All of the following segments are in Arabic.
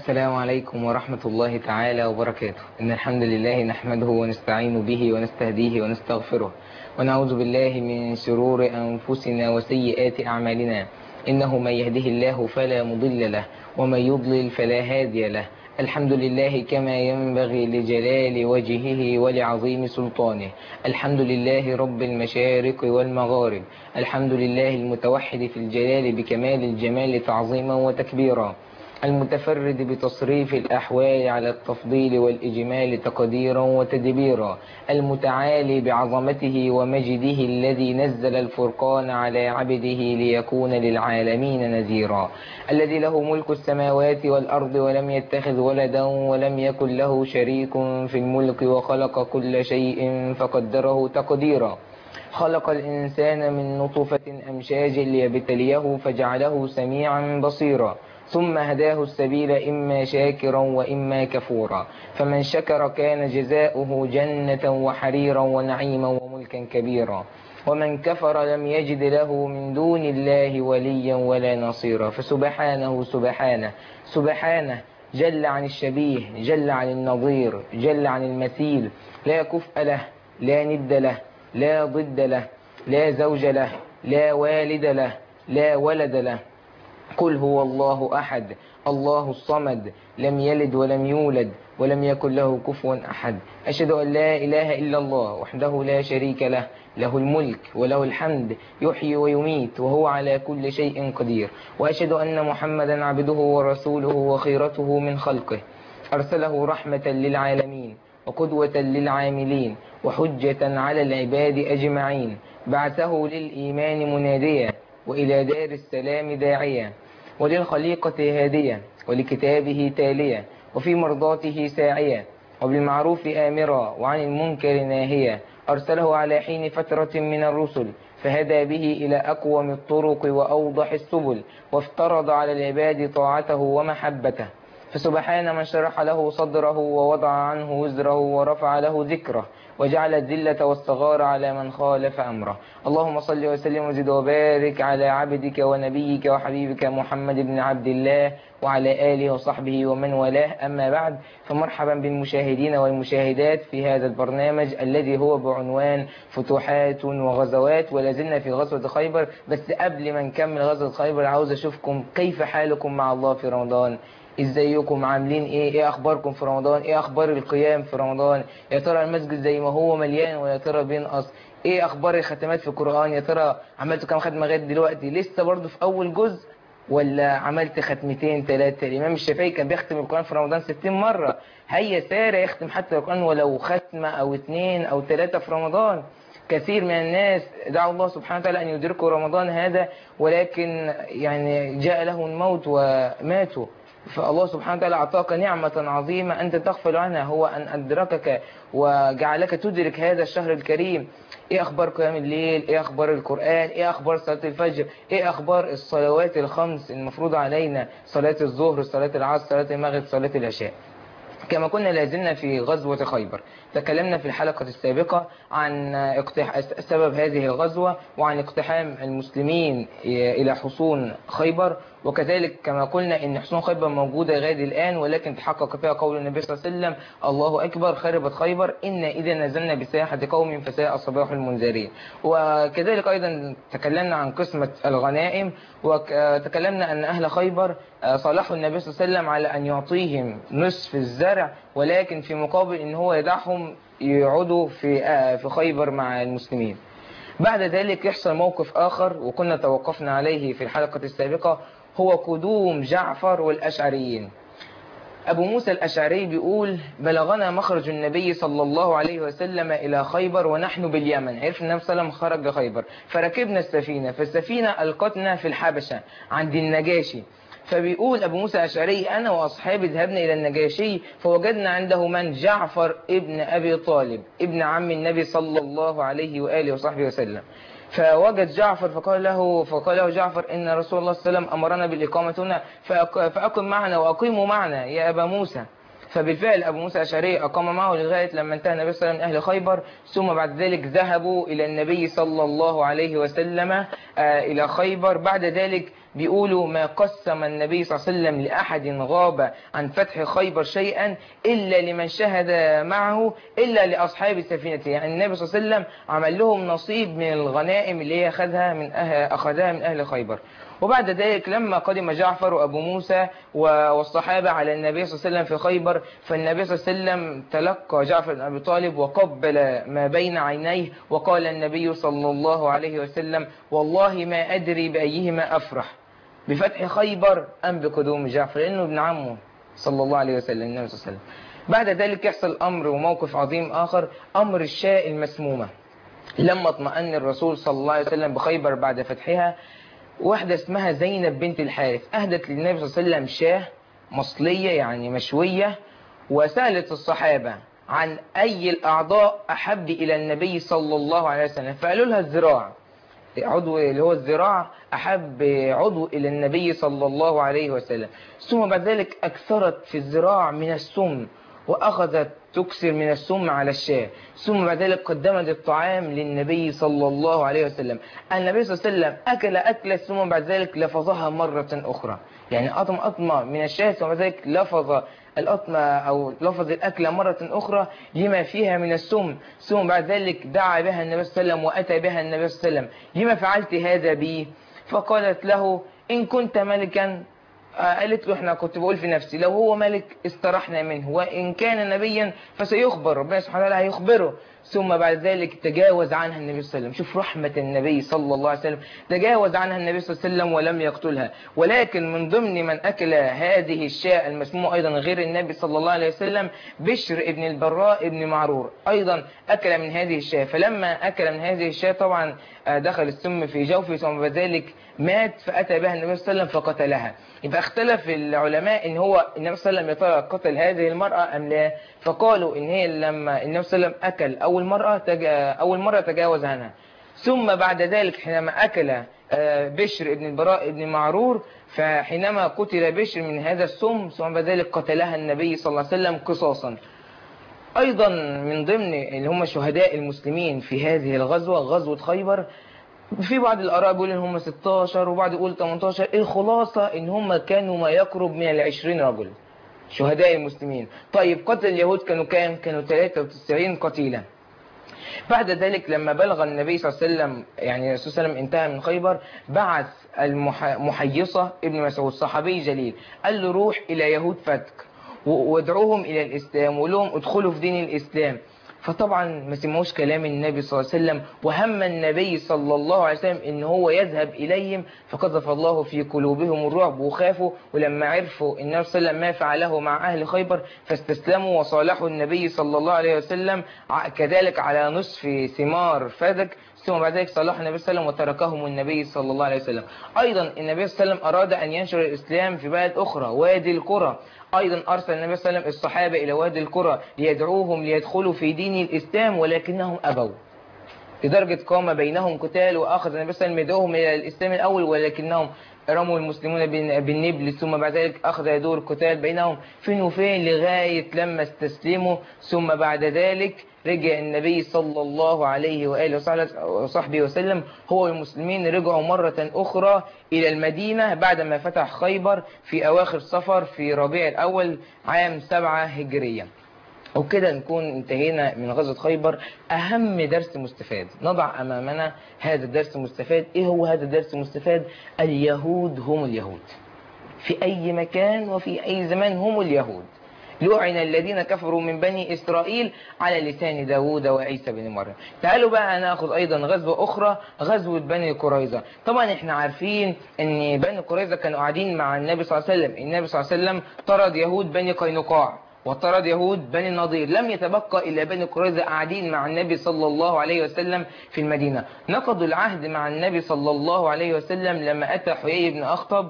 السلام عليكم ورحمة الله تعالى وبركاته. إن الحمد لله نحمده ونستعين به ونستهديه ونستغفره، ونعوذ بالله من شرور أنفسنا وسيئات أعمالنا. إنه من يهده الله فلا مضل له، ومن يضلل فلا هادي له. الحمد لله كما ينبغي لجلال وجهه ولعظيم سلطانه. الحمد لله رب المشارق والمغارب. الحمد لله المتوحد في الجلال بكمال الجمال تعظيما وتكبيرا، المتفرد بتصريف الأحوال على التفضيل والإجمال تقديرا وتدبيرا، المتعالي بعظمته ومجده الذي نزل الفرقان على عبده ليكون للعالمين نذيرا، الذي له ملك السماوات والأرض ولم يتخذ ولدا ولم يكن له شريك في الملك وخلق كل شيء فقدره تقديرا. خلق الإنسان من نطفة أمشاج ليبتليه فجعله سميعا بصيرا، ثم هداه السبيل إما شاكرا وإما كفورا، فمن شكر كان جزاؤه جنة وحريرا ونعيما وملكا كبيرا، ومن كفر لم يجد له من دون الله وليا ولا نصيرا. فسبحانه سبحانه جل عن الشبيه، جل عن النظير، جل عن المثيل، لا كفء له، لا ند له، لا ضد له، لا زوج له، لا والد له، لا ولد له. قل هو الله أحد الله الصمد، لم يلد ولم يولد ولم يكن له كفوا أحد. أشهد أن لا إله إلا الله وحده لا شريك له، له الملك وله الحمد، يحيي ويميت وهو على كل شيء قدير. وأشهد أن محمدا عبده ورسوله وخيرته من خلقه، أرسله رحمة للعالمين وقدوة للعاملين وحجة على العباد أجمعين. بعثه للإيمان مناديا، وإلى دار السلام داعيا، وللخليقة هاديا، ولكتابه تاليا، وفي مرضاته ساعيا، وبالمعروف آمرا وعن المنكر ناهيا. أرسله على حين فترة من الرسل، فهدى به إلى أقوم الطرق وأوضح السبل، وافترض على العباد طاعته ومحبته. فسبحان من شرح له صدره ووضع عنه وزره ورفع له ذكره، وجعل الذلة والصغار على من خالف أمره. اللهم صل وسلم وزد وبارك على عبدك ونبيك وحبيبك محمد بن عبد الله وعلى آله وصحبه ومن والاه. أما بعد، فمرحبا بالمشاهدين والمشاهدات في هذا البرنامج الذي هو بعنوان فتوحات وغزوات، ولازلنا في غزوة خيبر. بس قبل ما نكمل غزوة خيبر، عاوز أشوفكم كيف حالكم مع الله في رمضان. ازيكم عاملين ايه اخباركم في رمضان؟ ايه اخبار القيام في رمضان؟ يا ترى المسجد زي ما هو مليان ولا ترى بينقص؟ ايه اخبار الختمات في القرآن؟ يا ترى عملتوا كام ختمة لغايه دلوقتي؟ لسه برضو في اول جزء ولا عملت ختمتين ثلاثة؟ الامام الشافعي كان بيختم القرآن في رمضان 60 مرة. هيا سارة يختم حتى القرآن ولو ختمة او 2 أو 3 في رمضان. كثير من الناس دعوا الله سبحانه وتعالى أن يدركوا رمضان هذا، ولكن يعني جاء له الموت وماتوا. فالله سبحانه وتعالى أعطاك نعمة عظيمة أنت تغفل عنها، هو أن أدركك وجعلك تدرك هذا الشهر الكريم. إيه أخبار قيام الليل؟ إيه أخبار القرآن؟ إيه أخبار صلاة الفجر؟ إيه أخبار الصلوات الخمس المفروض علينا؟ صلاة الظهر، صلاة العصر، صلاة المغرب، صلاة العشاء. كما كنا لازلنا في غزوة خيبر، تكلمنا في الحلقة السابقة عن سبب هذه الغزوة وعن اقتحام المسلمين إلى حصون خيبر، وكذلك كما قلنا إن حصون خيبر موجودة لغاية الآن، ولكن تحقق فيها قول النبي صلى الله عليه وسلم: الله أكبر خربت خيبر، إن إذا نزلنا بساحة قوم فساء صباح المنذرين. وكذلك أيضا تكلمنا عن قسمة الغنائم، وتكلمنا أن أهل خيبر صالحوا النبي صلى الله عليه وسلم على أن يعطيهم نصف الزرع، ولكن في مقابل أن هو يدعهم يقعدوا في خيبر مع المسلمين. بعد ذلك يحصل موقف آخر وكنا توقفنا عليه في الحلقة السابقة، هو قدوم جعفر والأشعريين. أبو موسى الأشعري بيقول: بلغنا مخرج النبي صلى الله عليه وسلم إلى خيبر ونحن باليمن. عرف النبي صلى الله عليه وسلم خرج خيبر، فركبنا السفينة، فالسفينة ألقتنا في الحبشة عند النجاشي. فبيقول أبو موسى الأشعري: أنا وأصحابي ذهبنا إلى النجاشي فوجدنا عنده من؟ جعفر ابن أبي طالب ابن عم النبي صلى الله عليه وآله وصحبه وسلم. فوجد جعفر فقال له جعفر: إن رسول الله صلى الله عليه وسلم أمرنا بالإقامة هنا، فأقم معنا وأقيموا معنا يا أبا موسى. فبالفعل أبو موسى الأشعري أقام معه لغاية لما انتهى النبي صلى الله عليه وسلم من أهل خيبر، ثم بعد ذلك ذهبوا إلى النبي صلى الله عليه وسلم إلى خيبر. بعد ذلك بيقولوا ما قسم النبي صلى الله عليه وسلم لأحد غاب عن فتح خيبر شيئا إلا لمن شهد معه إلا لأصحاب سفينته. يعني النبي صلى الله عليه وسلم عمل لهم نصيب من الغنائم اللي هي أخذها من أهل خيبر. وبعد ذلك لما قدم جعفر وأبو موسى والصحابة على النبي صلى الله عليه وسلم في خيبر، فالنبي صلى الله عليه وسلم تلقى جعفر بن أبي طالب وقبل ما بين عينيه، وقال النبي صلى الله عليه وسلم والله ما أدري بأيهما أفرح، بفتح خيبر أم بقدوم جعفر، لأنه ابن عمه صلى الله عليه وسلم النبي صلى الله عليه وسلم. بعد ذلك يحصل أمر وموقف عظيم آخر، أمر الشاة المسمومة. لما اطمأن الرسول صلى الله عليه وسلم بخيبر بعد فتحها، واحدة اسمها زينب بنت الحارث أهدت للنبي صلى الله عليه وسلم شاة مصلية يعني مشوية، وسألت الصحابة عن أي الأعضاء أحب إلى النبي صلى الله عليه وسلم، فقالوا لها الذراع، عضو اللي هو الذراع أحب عضو إلى النبي صلى الله عليه وسلم. ثم بعد ذلك أكثرت في الذراع من السم، وأخذت تكسر من السم على الشاة. ثم بعد ذلك قدمت الطعام للنبي صلى الله عليه وسلم. النبي صلى الله عليه وسلم أكل أكلة ثم بعد ذلك لفظها مرة أخرى، يعني أطمة من الشاة ثم بعد ذلك لفظ الأطمة أو لفظ الأكلة مرة أخرى لما فيها من السم. ثم بعد ذلك دعا بها النبي صلى الله عليه وسلم وأتى بها النبي صلى الله عليه وسلم، لما فعلت هذا بي؟ فقالت له إن كنت ملكا، قالت له احنا كنت بقول في نفسي لو هو ملك استرحنا منه، وإن كان نبيا فسيخبر ربنا سبحانه وتعالى هيخبره. ثم بعد ذلك تجاوز عنها النبي صلى الله عليه وسلم. شوف رحمة النبي صلى الله عليه وسلم، تجاوز عنها النبي صلى الله عليه وسلم ولم يقتلها. ولكن من ضمن من أكل هذه الشاة المسمومة أيضا غير النبي صلى الله عليه وسلم بشر ابن البراء ابن معرور، أيضا أكل من هذه الشاة. فلما أكل من هذه الشاة طبعا دخل السم في جوفه، ثم بعد ذلك مات، فأتى بها النبي صلى الله عليه وسلم فقتلها. يبقى اختلف العلماء إن هو النبي صلى الله عليه وسلم قتل هذه المرأة أم لا، فقالوا إن هي لما النبي صلى الله عليه وسلم أكل أول مرة تجاوز عنها، ثم بعد ذلك حينما أكل بشر ابن البراء ابن معرور، فحينما قتل بشر من هذا السم ثم بعد ذلك قتلها النبي صلى الله عليه وسلم قصاصا. أيضا من ضمن اللي هم شهداء المسلمين في هذه الغزوة، غزوة خيبر، في بعض الآراء بيقول إن هم 16 وبعض يقول 18. الخلاصة إن هم كانوا ما يقرب من 20 رجل شهداء المسلمين. طيب قتل اليهود كانوا كام؟ كانوا 93 قتيلا. بعد ذلك لما بلغ النبي صلى الله عليه وسلم يعني الرسول صلى الله عليه وسلم انتهى من خيبر، بعث محيصة ابن مسعود صحابي جليل، قال له روح إلى يهود فتك وادعوهم إلى الإسلام وقول لهم ادخلوا في دين الإسلام. فطبعا ما سمعوش كلام النبي صلى الله عليه وسلم، وهم النبي صلى الله عليه وسلم ان هو يذهب اليهم، فقذف الله في قلوبهم الرعب وخافوا. ولما عرفوا النبي صلى الله عليه وسلم ما فعله مع اهل خيبر فاستسلموا وصالحوا النبي صلى الله عليه وسلم كذلك على نصف ثمار فدك. ثم بعد ذلك صالحوا النبي صلى الله عليه وسلم وتركهم النبي صلى الله عليه وسلم. ايضا النبي صلى الله عليه وسلم اراد ان ينشر الاسلام في بلد اخرى وادي القرى، أيضا أرسل النبي صلى الله عليه وسلم الصحابة إلى وادي القرى ليدعوهم ليدخلوا في دين الإسلام، ولكنهم أبوا، لدرجة قام بينهم قتال، وأخذ النبي صلى الله عليه وسلم يدعوهم إلى الإسلام الأول، ولكنهم رموا المسلمون بالنبل. ثم بعد ذلك أخذ يدور القتال بينهم فين وفين لغاية لما استسلموا. ثم بعد ذلك رجع النبي صلى الله عليه وآله وصحبه وسلم هو والمسلمين رجعوا مرة أخرى إلى المدينة بعدما فتح خيبر في أواخر صفر في ربيع الأول عام 7 هجرية. وكده نكون انتهينا من غزوة خيبر. أهم درس مستفاد نضع أمامنا هذا الدرس المستفاد. إيه هو هذا الدرس المستفاد؟ اليهود هم اليهود في أي مكان وفي أي زمان، هم اليهود. لعن الذين كفروا من بني إسرائيل على لسان داود وعيسى بن مريم. تعالوا بقى ناخذ أيضا غزوة أخرى، غزوة بني قريظة. طبعا احنا عارفين أن بني قريظة كانوا قاعدين مع النبي صلى الله عليه وسلم. النبي صلى الله عليه وسلم طرد يهود بني قينقاع وطرد يهود بني النضير، لم يتبقى إلا بني قريظة قاعدين مع النبي صلى الله عليه وسلم في المدينة. نقضوا العهد مع النبي صلى الله عليه وسلم لما أتى حيي بن أخطب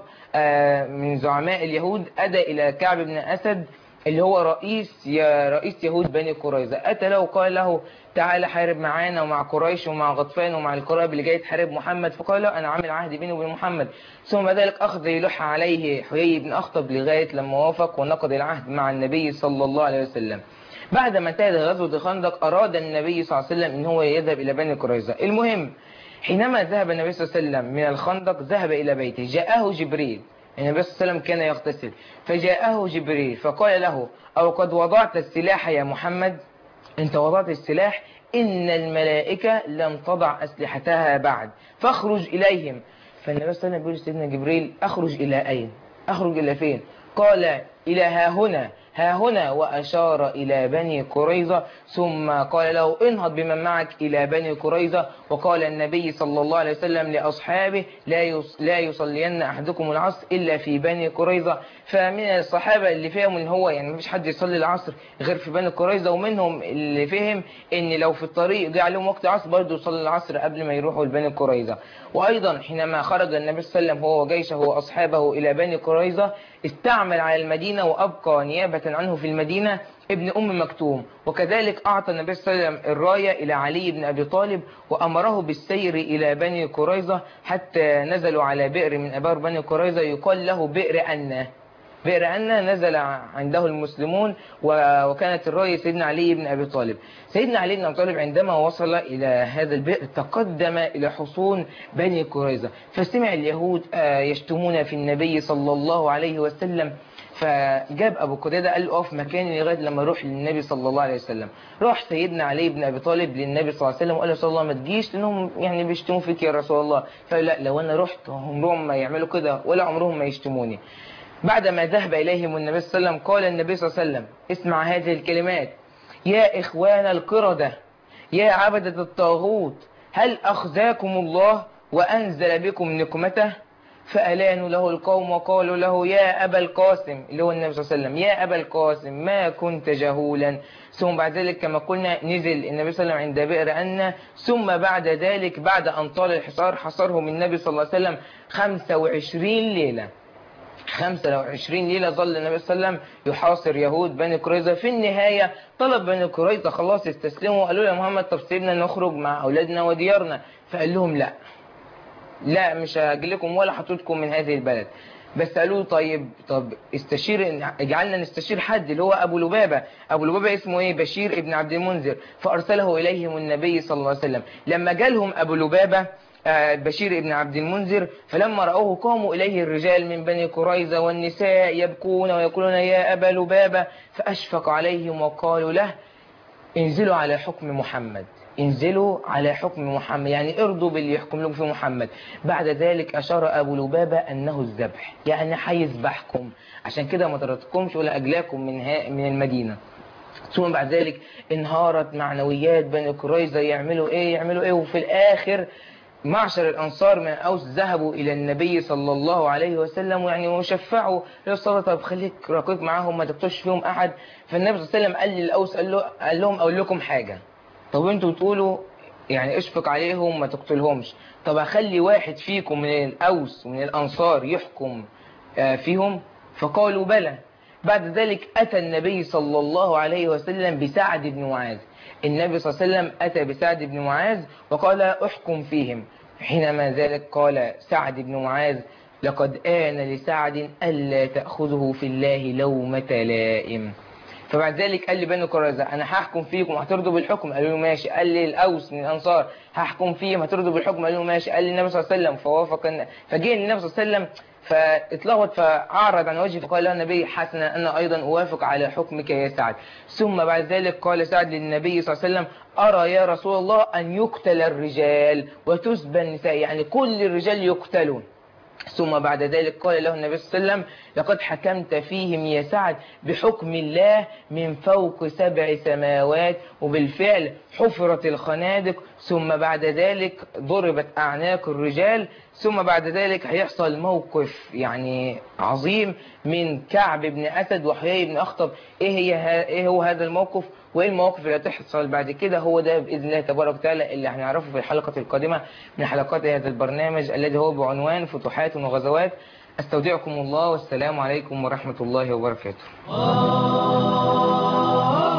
من زعماء اليهود، أدى إلى كعب بن أسد اللي هو رئيس يهود بني قريظة، أتى له وقال له تعال حارب معانا ومع قريش ومع غطفان ومع القراب اللي جاي تحارب محمد. فقال له أنا عامل عهد بيني وبين محمد. ثم بعد ذلك أخذ يلح عليه حيي بن أخطب لغاية لما وافق ونقض العهد مع النبي صلى الله عليه وسلم. بعد ما انتهت غزوة الخندق أراد النبي صلى الله عليه وسلم إن هو يذهب إلى بني قريظة. المهم حينما ذهب النبي صلى الله عليه وسلم من الخندق ذهب إلى بيته، جاءه جبريل. النبي صلى الله عليه وسلم كان يغتسل، فجاءه جبريل فقال له: أو قد وضعت السلاح يا محمد؟ أنت وضعت السلاح؟ إن الملائكة لم تضع أسلحتها بعد، فاخرج إليهم. فالنبي صلى الله عليه وسلم بيقول لسيدنا جبريل: أخرج إلى أين؟ أخرج إلى فين؟ قال: إلى ها هنا، ها هنا، وأشار إلى بني قريظة، ثم قال له: انهض بمن معك إلى بني قريظة. وقال النبي صلى الله عليه وسلم لأصحابه: لا يصلين أحدكم العصر إلا في بني قريظة. فمن الصحابة اللي فهم إن هو يعني مفيش حد يصلي العصر غير في بني قريظة، ومنهم اللي فهم إن لو في الطريق جه عليهم وقت عصر برضه يصلي العصر قبل ما يروحوا لبني قريظة. وأيضا حينما خرج النبي صلى الله عليه وسلم هو وجيشه وأصحابه إلى بني قريظة، استعمل على المدينة وأبقى نيابة عنه في المدينة ابن أم مكتوم. وكذلك أعطى النبي صلى الله عليه وسلم الراية إلى علي بن أبي طالب، وأمره بالسير إلى بني قريظة حتى نزلوا على بئر من أبار بني قريظة يقال له بئر أنة. بئر أنة نزل عنده المسلمون، وكانت الراية سيدنا علي بن أبي طالب. سيدنا علي بن أبي طالب عندما وصل إلى هذا البئر تقدم إلى حصون بني قريظة، فسمع اليهود يشتمون في النبي صلى الله عليه وسلم. فجاب أبو قتادة قال له: أقف مكاني لغاية لما أروح للنبي صلى الله عليه وسلم. راح سيدنا علي بن أبي طالب للنبي صلى الله عليه وسلم وقال له: صلى الله ما تجيش لأنهم يعني بيشتموا فيك يا رسول الله. فقال: لا، لو أنا رحت عمرهم ما يعملوا كده ولا عمرهم ما يشتموني. بعدما ذهب إليهم النبي صلى الله عليه وسلم قال النبي صلى الله عليه وسلم: اسمع هذه الكلمات: يا إخوان القردة، يا عبدة الطاغوت، هل أخزاكم الله وأنزل بكم نقمته؟ فألانوا له القوم وقالوا له: يا أبا القاسم، اللي هو النبي صلى الله عليه وسلم، يا أبا القاسم ما كنت جهولا. ثم بعد ذلك كما قلنا نزل النبي صلى الله عليه وسلم عند بئر أنة. ثم بعد ذلك بعد أن طال الحصار حصرهم النبي صلى الله عليه وسلم 25 ليلة. 25 ليلة ظل النبي صلى الله عليه وسلم يحاصر يهود بني قريظة. في النهاية طلب بني قريظة خلاص استسلموا، قالوا يا محمد طب سيبنا نخرج مع أولادنا وديارنا. فقال لهم: لا مش هاجي لكم ولا حطيتكم من هذه البلد. بس قالوا: طب استشير، اجعلنا نستشير حد، اللي هو أبو لبابة. أبو لبابة اسمه إيه؟ بشير ابن عبد المنذر. فأرسله إليهم النبي صلى الله عليه وسلم. لما جالهم أبو لبابة بشير ابن عبد المنذر، فلما رأوه قاموا إليه الرجال من بني قريظة والنساء يبكون ويقولون: يا أبا لبابة. فأشفق عليهم وقالوا له: انزلوا على حكم محمد، انزلوا على حكم محمد، يعني ارضوا باللي يحكم لكم في محمد. بعد ذلك أشار أبو لبابة أنه الذبح، يعني هيذبحكم، عشان كده ما طردتكمش ولا أجلاكم من المدينة. ثم بعد ذلك انهارت معنويات بني قريظة، يعملوا ايه. وفي الآخر معشر الأنصار من أوس ذهبوا إلى النبي صلى الله عليه وسلم يعني وشفعوا للصلاة: طب خليك رقيق معاهم ما تقتلش فيهم أحد. فالنبي صلى الله عليه وسلم قال للأوس، قال لهم: أقول لكم حاجة، طب انتوا بتقولوا يعني اشفق عليهم ما تقتلهمش، طب أخلي واحد فيكم من الأوس ومن الأنصار يحكم فيهم؟ فقالوا: بلى. بعد ذلك أتى النبي صلى الله عليه وسلم بسعد بن معاذ. النبي صلى الله عليه وسلم أتى بسعد بن معاذ وقال: احكم فيهم. حينما ذلك قال سعد بن معاذ: لقد آن لسعد ألا تأخذه في الله لومة لائم. فبعد ذلك قال لبني قريظة: أنا هحكم فيكم هترضوا بالحكم؟ قالوا له: ماشي. قال لي الأوس من الأنصار: هحكم فيهم هترضوا بالحكم؟ قالوا له: ماشي. قال لي النبي صلى الله عليه وسلم فوافق فجاء النبي صلى الله عليه وسلم فاتلغت فأعرض عن وجهه، فقال له النبي: حسنا، أنا أيضا أوافق على حكمك يا سعد. ثم بعد ذلك قال سعد للنبي صلى الله عليه وسلم: أرى يا رسول الله أن يقتل الرجال وتسبى النساء، يعني كل الرجال يقتلون. ثم بعد ذلك قال له النبي صلى الله عليه وسلم: لقد حكمت فيهم يا سعد بحكم الله من فوق 7 سماوات. وبالفعل حفرت الخنادق، ثم بعد ذلك ضربت أعناق الرجال. ثم بعد ذلك هيحصل موقف يعني عظيم من كعب بن أسد وحيي بن أخطب. إيه هو هذا الموقف وإيه المواقف اللي هتحصل بعد كده؟ هو ده بإذن الله تبارك وتعالى اللي هنعرفه في الحلقة القادمة من حلقات هذا البرنامج الذي هو بعنوان فتوحات وغزوات. استودعكم الله والسلام عليكم ورحمة الله وبركاته.